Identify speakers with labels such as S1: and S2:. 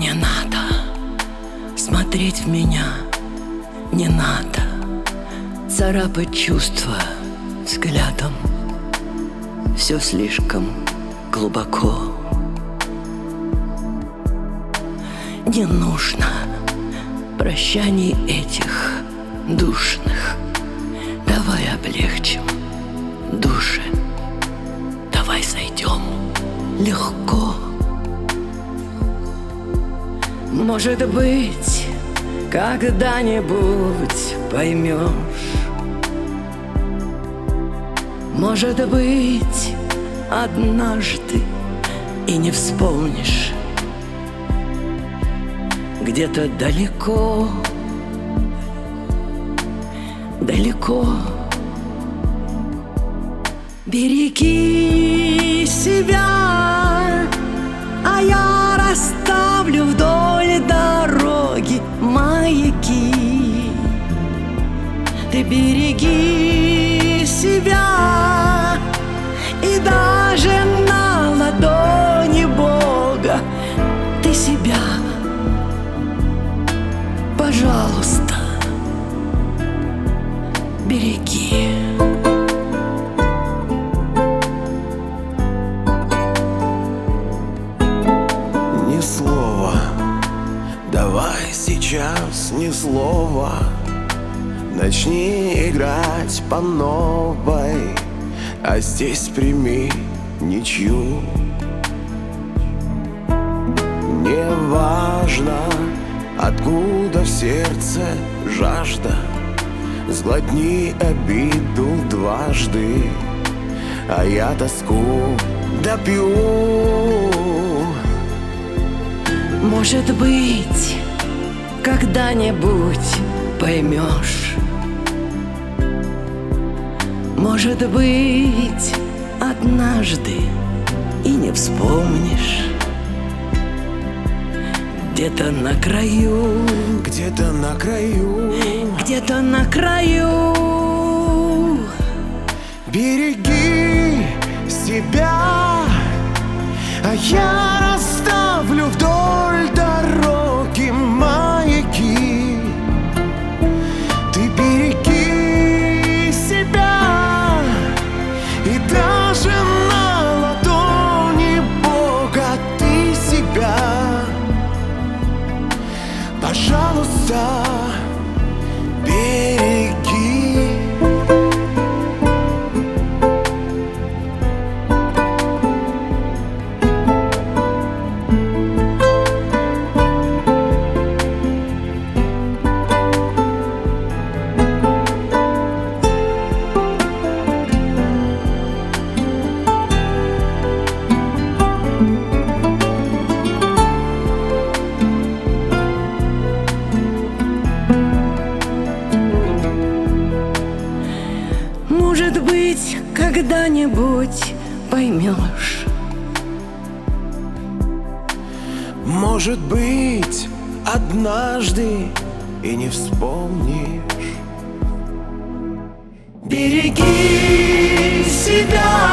S1: Не надо смотреть в меня, не надо царапать чувства взглядом. Все слишком глубоко. Не нужно прощаний этих душных. Давай облегчим души, давай сойдем легко. Может быть, когда-нибудь поймешь. Может быть, однажды и не вспомнишь. Где-то далеко, далеко. Береги себя, а я расставлю вдоль дороги маяки. Ты береги себя, и даже на ладони Бога ты себя, пожалуйста, береги.
S2: Ни слова, давай сейчас ни слова. Начни играть по новой, а здесь прими ничью. Неважно, откуда в сердце жажда, сглотни обиду дважды, а я тоску допью.
S1: Может быть, когда-нибудь поймешь. Может быть, однажды и не вспомнишь. Где-то на краю,
S2: где-то на краю,
S1: где-то на краю.
S2: Береги себя, а я расставлю вдоль дороги маяки. Ты береги себя, и даже на ладони Бога ты себя, пожалуйста, береги.
S1: Может быть, когда-нибудь поймешь.
S2: Может быть, однажды и не вспомнишь.
S1: Береги себя,